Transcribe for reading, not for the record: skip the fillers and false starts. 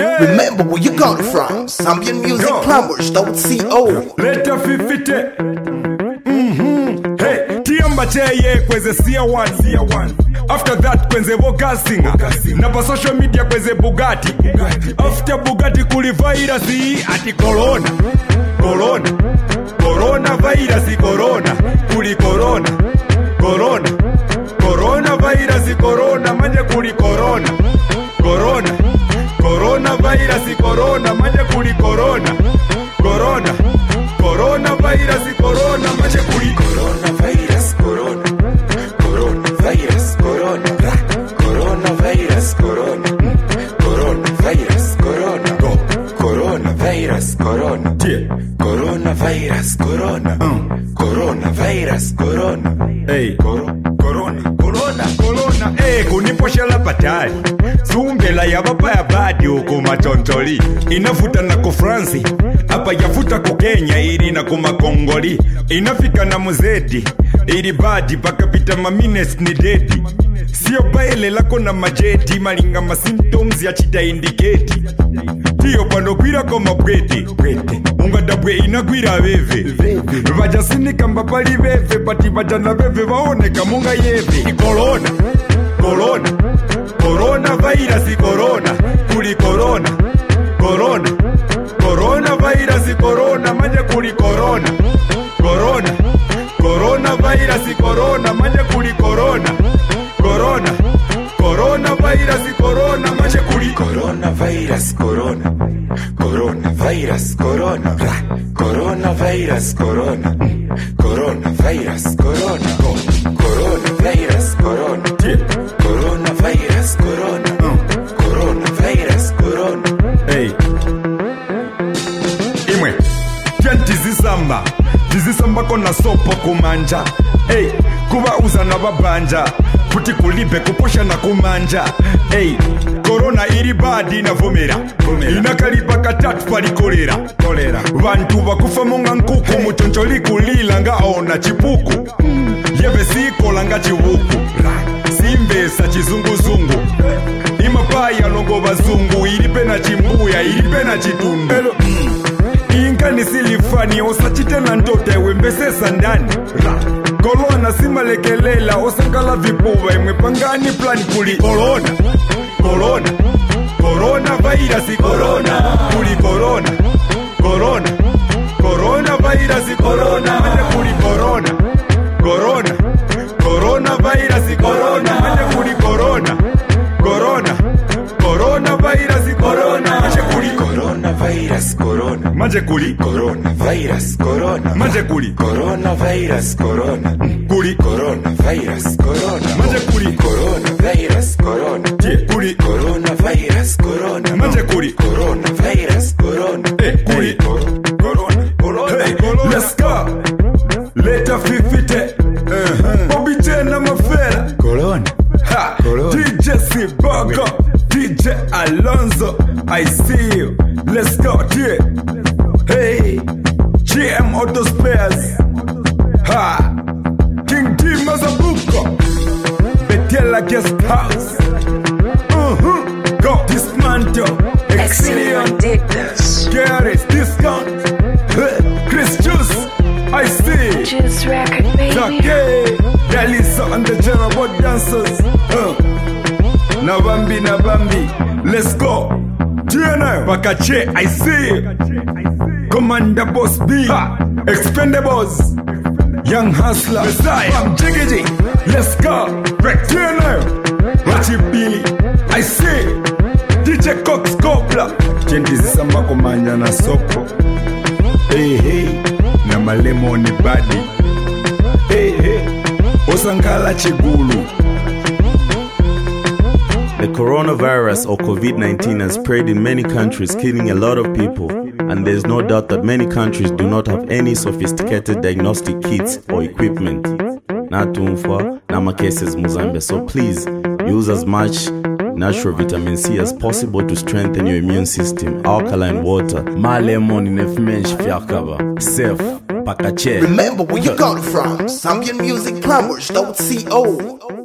Remember where you got it from. Zambian music plumbers.co. Leta fifite. Hey, tiamba cheye kweze sia one. After that kwenze vokasinga. Na pa social media kweze Bugatti. After Bugatti kuli virus ati corona. Corona virus corona. Kuli corona. Corona virus corona. Manje kuli corona. Corona virus corona. Manje kuli corona. Corona virus corona. Manje kuli coronavirus corona. Coronavirus corona. Coronavirus corona. Coronavirus corona. Coronavirus corona. Coronavirus corona. Coronavirus corona. Hey, corona. Hey, kuniposha la patali. Zumbela ya baba ya badi uko matontoli. Inafuta na ko France. Hapa yafuta ko Kenya ili na kuma Kongoli. Inafika na muzedi. Ili badi paka pita mamines ni dedi. Sio baile lako na majeti. Malinga ma symptoms ya chita indicate. Tiyo pano kwira koma pwete. Unga dabwe inakwira veve. Vaja sinika mbapali veve. Pati vaja na veve vaoneka munga yeve. Corona virus corona. Kuli corona. Corona virus corona. Manje kuli corona. Corona virus corona. Manje kuli corona. Corona virus corona. Manje kuli coronavirus corona. Coronavirus corona. Coronavirus corona. Coronavirus corona. Coronavirus corona. Coronavirus corona. Coronavirus corona. Hey. Imwe. Tizisamba kona sopo kumanja. Hey. Kuba uza na babanja. Puti kulipe kuposha na kumanja. Hey. Corona iri badi na vomera. Inakalipa katatu pali kolera. Vantu bakufa monga nkuku. Muchoncholi kulila nga ona chipuku. Yeve siko langa chiwuku. Simbesa chizunguzungu. Imapaya longo bazungu. Ilipe na chimbuya, ilipe na chitundu. Inkani silifani. Osachite na ntote wembesesa ndani. Corona simalekelela. Osangala vipuwa. Imepangani plani kuli corona. Corona virus corona. Kuli corona. Corona virus corona. Manje kuli corona. Corona virus corona. Manje kuli corona. Corona virus corona. Manje kuli coronavirus corona. Manje kuli Coronavirus corona. Manje kuli Coronavirus corona. Kuli Coronavirus corona. Manje kuli Coronavirus corona. Kuli Coronavirus corona. Manje kuli Coronavirus corona. Kuli Corona. Hey, let's go. Leta fifite. Bobby J na mafera. Corona. Ha. DJ Sibogo. DJ Alonzo. I see you. Let's go. Yeah. Hey. GM Auto Spares. Ha. King D Mazabuko. Betela Guest House. Go. Dismantle. Excellent. Garris Discount. Chris Juice. I see. Juice record, baby. Okay. Delisa and the General Dancers. Nabambi. Let's go. TNA. Pakache. I see. Commander Boss B. Expendables. Young Hustler. Messiah. Jiggity. Let's go. TNA. Rachi Billy. I see. DJ Cox Copla. Chendi zisamba kumanya na soko. Hey. Na malemoni badi. Hey. Osangala chigulu. The coronavirus or COVID-19 has spread in many countries, killing a lot of people. And there's no doubt that many countries do not have any sophisticated diagnostic kits or equipment. Natumfa, nama cases Mozambique. So please, use as much natural vitamin C as possible to strengthen your immune system. Alkaline water, malemon in efmensh fiakaba, safe, pakache. Remember where you got it from. Zambian music plumbers.co.